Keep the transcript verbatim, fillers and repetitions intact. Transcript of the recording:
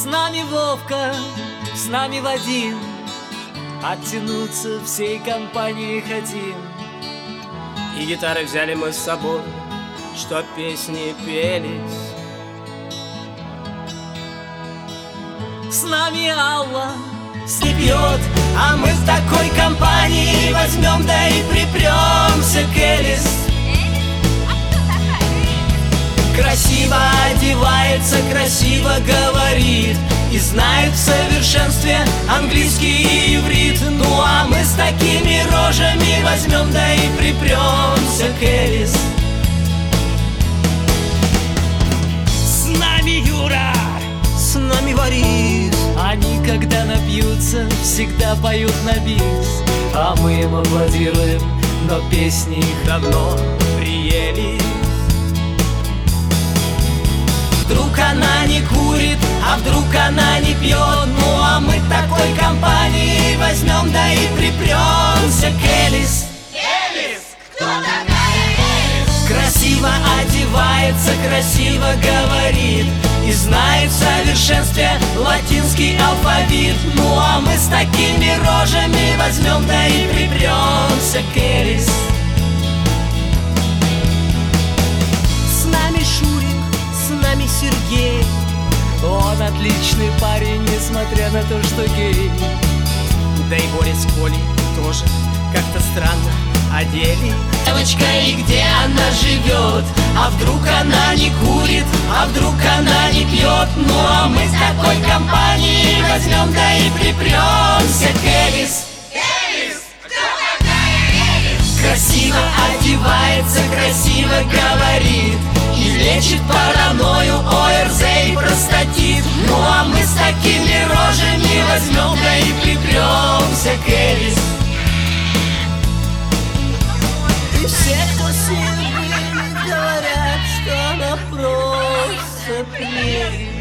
С нами Вовка, с нами Вадим, оттянуться всей компанией хотим. И гитары взяли мы с собой, чтоб песни пелись. С нами Алла Не пьет, а мы в такой компании возьмем, да и припремся к Элис. Красиво одевается, красиво говорит и знает в совершенстве английский и иврит. Ну а мы с такими рожами возьмем, да и припремся к Элис. С нами Юра, с нами Борис. они, когда напьются, всегда поют на бис, а мы им аплодируем, но песни их Давно приели. Вдруг она не курит, а вдруг она не пьет. Ну а мы такой компании возьмем, да и припремся к Элис. Элис! Кто такая Элис? Красиво одевается, красиво говорит и знает в совершенстве латинский алфавит. Ну а мы с такими рожами возьмем, да и припремся к Элис. С нами Шурик, с нами Сергей. Он отличный парень, несмотря на то, что гей. Да и Боря с Колей тоже как-то странно одели. Девочка, и где она живет? А вдруг она не курит? А вдруг она не пьет? Ну а мы с такой компанией возьмем, да и припремся к Элис. Элис! Кто такая Элис? Красиво одевается, красиво говорит и лечит паранойю, ОРЗ и простатит. Ну а мы с такими рожами возьмем, да и припремся к Элис. И все, кто с ней были, говорят, что она просто прелесть.